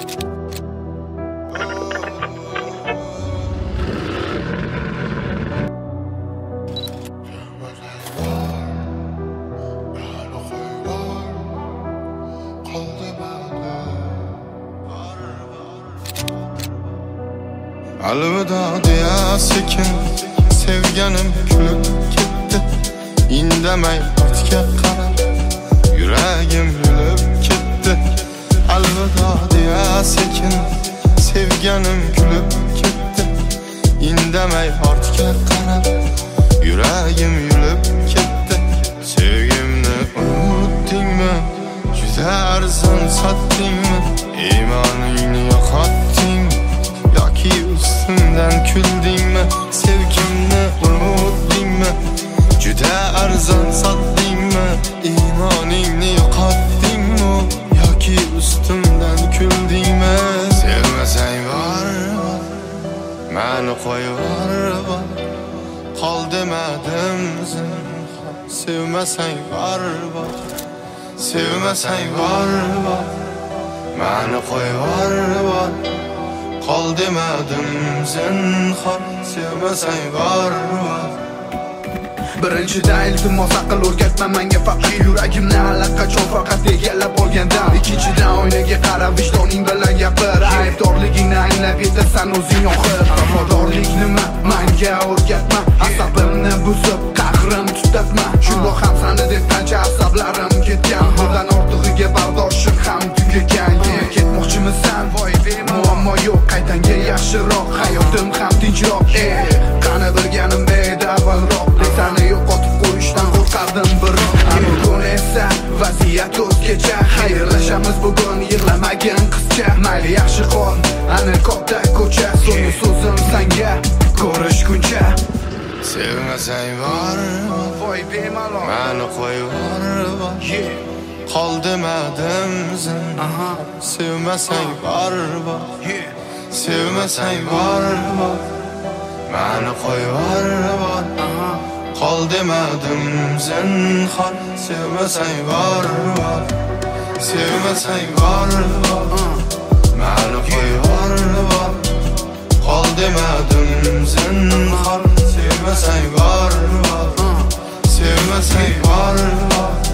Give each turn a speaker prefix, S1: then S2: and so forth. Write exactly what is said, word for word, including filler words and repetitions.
S1: Alvida diye sekin sevganim kulib ketdi. Indamay ortga qarab yuragim yulib ketdi. Alvida diye sekin sevganim kulib ketdi. Indamay ortga qarab yuragim yulib ketdi. Sevgimni unutdingmi? Juda arzon sotdingmi? Iymoningni yo'qotdingmi? Yoki ustimdan kuldingmi? Sevgimni unutdingmi? Juda arzon sotdingmi? Iymoningni yo'qotdingmi? Yoki ustimdan kuldingmi? Sevmasang bor, meni qo'yib bor, qol demadim zinhor. Sevmasang bor, sevmasang bor, meni qo'yib bor, qol demadim zinhor. Sevmasang bor,
S2: birinchidan iltimos aql o'rgatma menga, faqat yuragimni allaqachon faqat egallab olgandan. Ikkinchidan oynaga qarab vijdoning bilan gapir, aybdorligingni anglab yetasan o'zing oxir. Vafodorlik nima menga o'rgatma, asabimni buzib qahrim tutatma. Shundoq ham sani deb qancha asablarim ketgan, bundan ortig'iga bardoshim ham tugagan. Ketmoqchimisan? Voy muammo yo'q, qaytanga yaxshiroq, hayotim ham tinchroq. Ey qani bilganim edi avvalroq, seni yo'qotib qo'yishdan qo'rqardim biroq. Bugun esa vaziyat o'zgacha, xayrlashamiz bugun, yig'lamagin qizcha. Mayli yaxshi qol, ana katta ko'cha, so'nggi so'zim senga ko'rishguncha.
S1: Sevmasang bor,
S2: voy bemalol,
S1: meni qo'yib bor, qol demadim zinhor. Sevmasang bor, sevmasang bor, meni qo'yib bor, qol demadim zinhor. Sevmasang bor, sevmasang bor, meni qo'yib bor, qol demadim zinhor. Sevmasang bor, sevmasang bor,